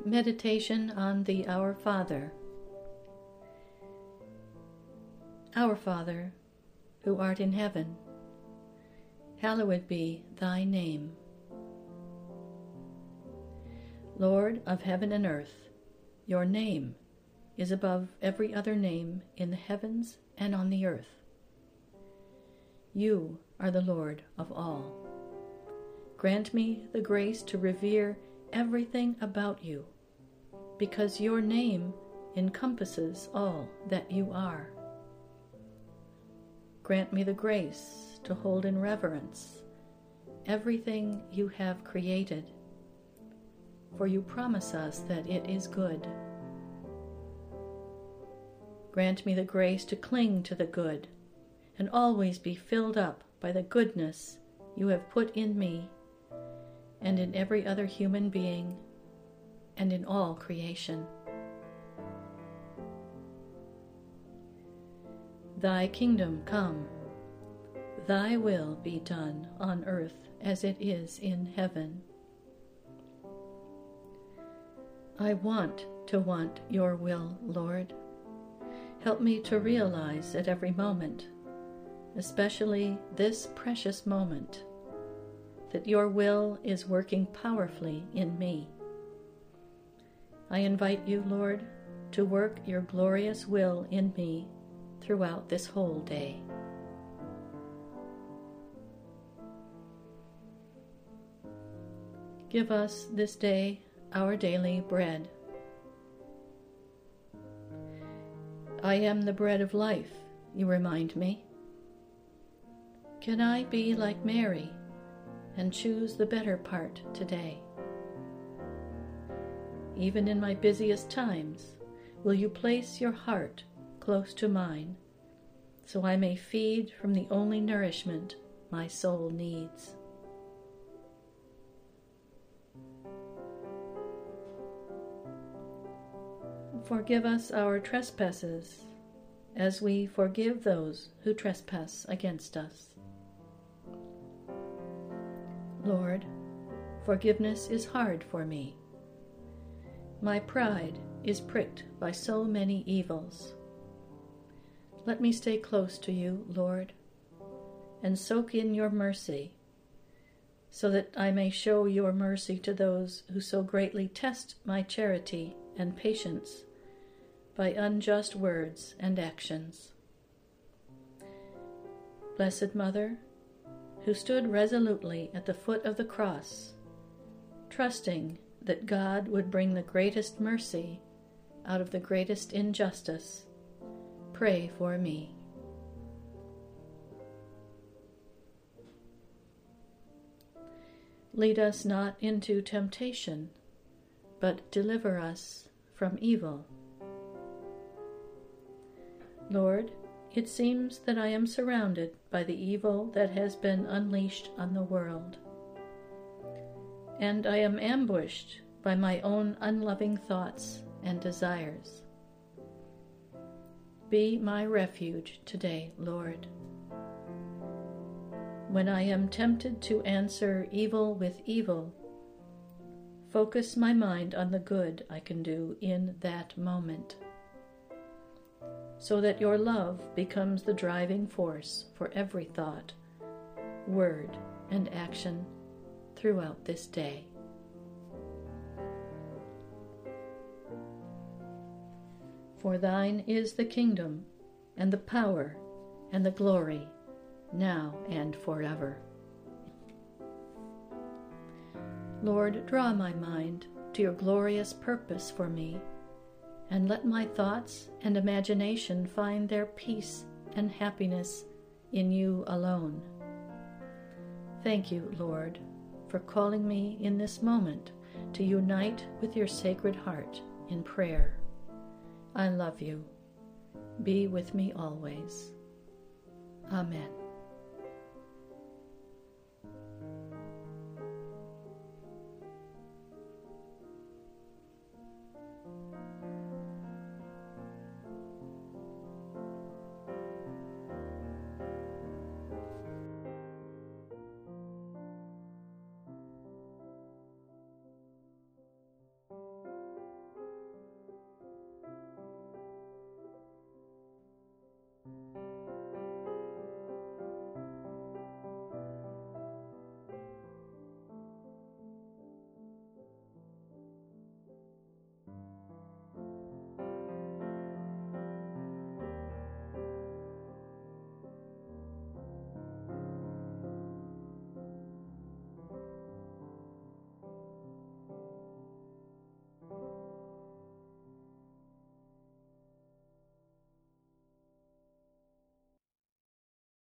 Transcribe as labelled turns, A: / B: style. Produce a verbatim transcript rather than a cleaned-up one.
A: Meditation on the Our Father. Our Father, who art in heaven, hallowed be thy name. Lord of heaven and earth, your name is above every other name in the heavens and on the earth. You are the Lord of all. Grant me the grace to revere everything about you, because your name encompasses all that you are. Grant me the grace to hold in reverence everything you have created, for you promise us that it is good. Grant me the grace to cling to the good and always be filled up by the goodness you have put in me and in every other human being and in all creation. Thy kingdom come, thy will be done on earth as it is in heaven. I want to want your will, Lord. Help me to realize at every moment, especially this precious moment, that your will is working powerfully in me. I invite you, Lord, to work your glorious will in me throughout this whole day. Give us this day our daily bread. I am the bread of life, you remind me. Can I be like Mary and choose the better part today? Even in my busiest times, will you place your heart close to mine, so I may feed from the only nourishment my soul needs? Forgive us our trespasses, as we forgive those who trespass against us. Lord, forgiveness is hard for me. My pride is pricked by so many evils. Let me stay close to you, Lord, and soak in your mercy, so that I may show your mercy to those who so greatly test my charity and patience by unjust words and actions. Blessed Mother, who stood resolutely at the foot of the cross, trusting that God would bring the greatest mercy out of the greatest injustice, pray for me. Lead us not into temptation, but deliver us from evil. Lord, it seems that I am surrounded by the evil that has been unleashed on the world, and I am ambushed by my own unloving thoughts and desires. Be my refuge today, Lord. When I am tempted to answer evil with evil, focus my mind on the good I can do in that moment, so that your love becomes the driving force for every thought, word, and action throughout this day. For thine is the kingdom, and the power, and the glory, now and forever. Lord, draw my mind to your glorious purpose for me, and let my thoughts and imagination find their peace and happiness in you alone. Thank you, Lord, for calling me in this moment to unite with your Sacred Heart in prayer. I love you. Be with me always. Amen.